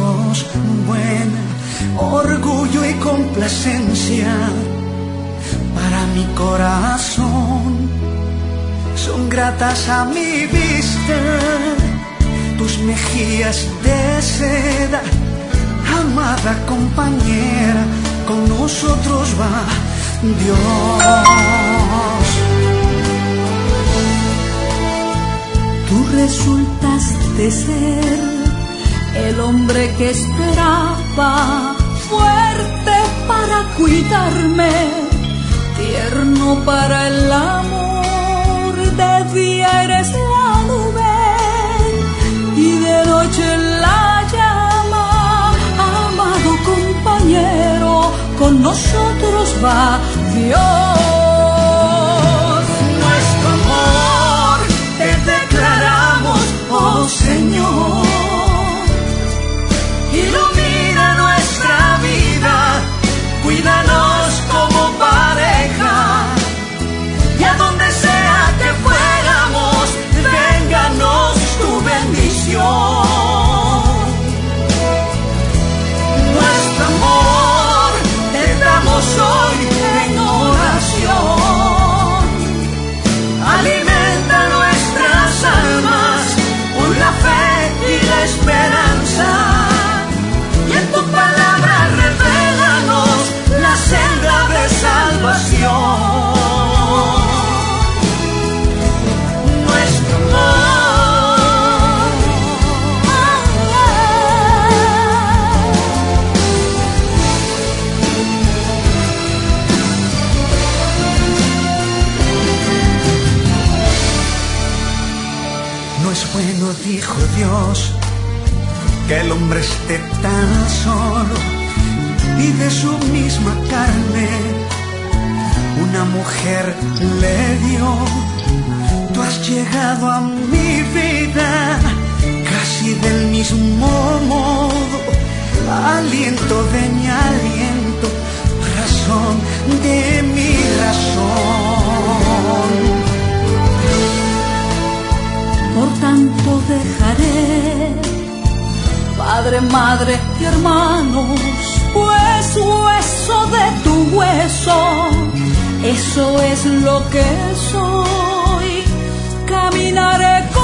Dios buena, orgullo y complacencia para mi corazón. Son gratas a mi vista tus mejillas de seda, amada compañera, con nosotros va Dios. Tú resultaste ser el hombre que esperaba, fuerte para cuidarme, tierno para el amor. De día eres la nube y de noche la llama, amado compañero, con nosotros va Dios. Nuestro amor te declaramos, oh Señor. Ilumina nuestra vida, cuídanos como pareja, y a donde sea que fuéramos, vénganos tu bendición. Nuestro amor te damos hoy en oración. Alimenta nuestras almas con la fe y la esperanza. Senda de salvación. Nuestro amor. No es bueno, dijo Dios, que el hombre esté tan solo, y de su misma carne una mujer le dio. Tú has llegado a mi vida casi del mismo modo, aliento de mi aliento, razón de mi razón. Por tanto dejaré padre, madre y hermanos, pues hueso de tu hueso, eso es lo que soy. Caminaré